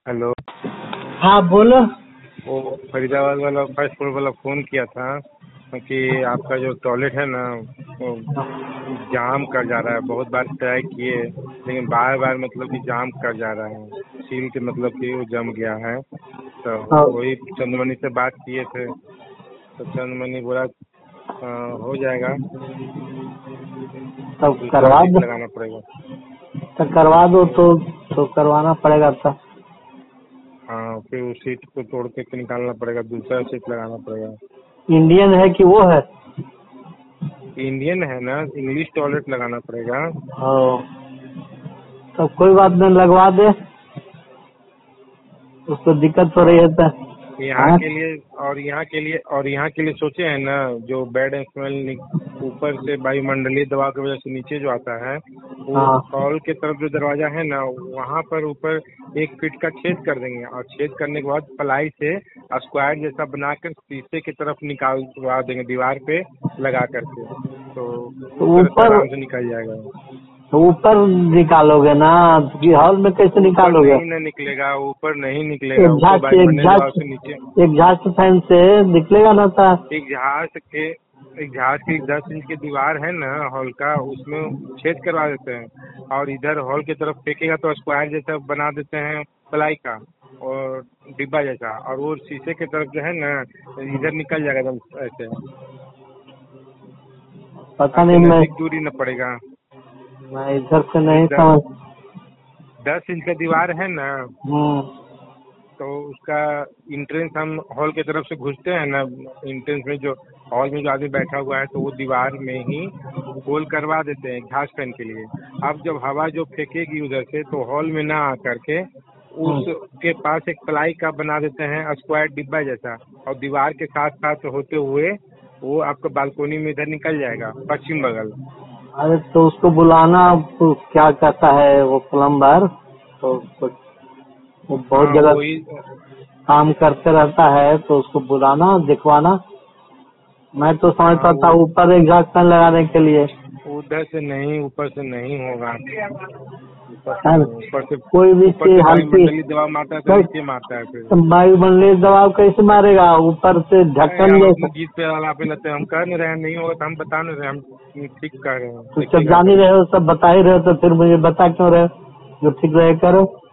Hello. हाँ बोलो। वो फरीदाबाद वाला फर्स्ट फ्लोर वाला फ़ोन किया था कि आपका जो टॉयलेट है ना वो जाम कर जा रहा है। बहुत बार ट्राई किए लेकिन बार बार मतलब कि जाम कर जा रहा है, सील के मतलब कि वो जम गया है। तो वही चंद्रमणि से बात किए थे तो चंद्रमणि बोला हो जाएगा, तब दूसरा करवा सीट दो। लगाना पड़ेगा। तो करवा दो तो करवाना पड़ेगा तब। हाँ, फिर उस सीट को तोड़ के निकालना पड़ेगा, दूसरा सीट लगाना पड़ेगा। इंडियन है कि वो है? इंडियन है ना, इंग्लिश टॉयलेट लगाना पड़ेगा। हाँ तो कोई बात नहीं, लगवा दे। उसको दिक्कत हो रही है तो यहाँ के लिए यहाँ के लिए सोचे हैं ना, जो बेड स्मेल ऊपर से वायुमंडलीय दबाव की वजह से नीचे जो आता है वो हॉल के तरफ जो दरवाजा है ना वहाँ पर ऊपर 1 फीट का छेद कर देंगे और छेद करने के बाद प्लाई से स्क्वायर जैसा बनाकर शीशे की तरफ निकालवा देंगे दीवार पे लगा करके, तो ऊपर आराम से निकल जाएगा। तो ऊपर निकालोगे ना, हॉल में कैसे निकालोगे? नहीं निकलेगा, ऊपर नहीं निकलेगा, ऊपर वायुमंडलीय दबाव से नीचे एग्जॉस्ट फैन से निकलेगा ना था। एग्जॉस्ट की 10 इंच की दीवार है ना हॉल का, उसमें छेद करवा देते हैं और इधर हॉल की तरफ फेंकेगा तो स्क्वायर जैसा बना देते हैं प्लाई का और डिब्बा जैसा, और वो शीशे की तरफ जो है ना इधर निकल जाएगा एकदम ऐसे। पता नहीं, मैं दूरी न पड़ेगा। मैं इधर से नहीं समझ। 10 इंच का दीवार है ना तो उसका इंट्रेंस हम हॉल की तरफ से घुसते हैं ना, इंट्रेंस में जो हॉल में जो आदमी बैठा हुआ है तो वो दीवार में ही होल करवा देते हैं घास फैन के लिए। अब जब हवा जो फेंकेगी उधर से तो हॉल में ना आ करके उसके पास एक प्लाई का बना देते हैं स्क्वायर डिब्बा जैसा, और दीवार के साथ साथ होते हुए वो आपका बालकोनी में इधर निकल जाएगा पश्चिम बगल। अरे तो उसको बुलाना, तो क्या कहता है वो प्लम्बर, तो वो बहुत जगह काम करते रहता है तो उसको बुलाना दिखवाना। मैं तो समझता था ऊपर एग्जॉस्ट फैन लगाने के लिए। उधर से नहीं, ऊपर से नहीं होगा। ऊपर से कोई भी चीज वायुमंडलीय दबाव मारता है तो नीचे मारता है, फिर वायुमंडलीय दबाव कैसे मारेगा? ऊपर से ढक्कन जीत पे वाला पे लेते हैं। हम कह नहीं रहे नहीं होगा तो हम बता नहीं रहे, हम ठीक कह रहे हैं। सब जान ही रहे हो, सब बता ही रहे हो तो फिर मुझे बता क्यों रहे हो? जो ठीक रहे करो।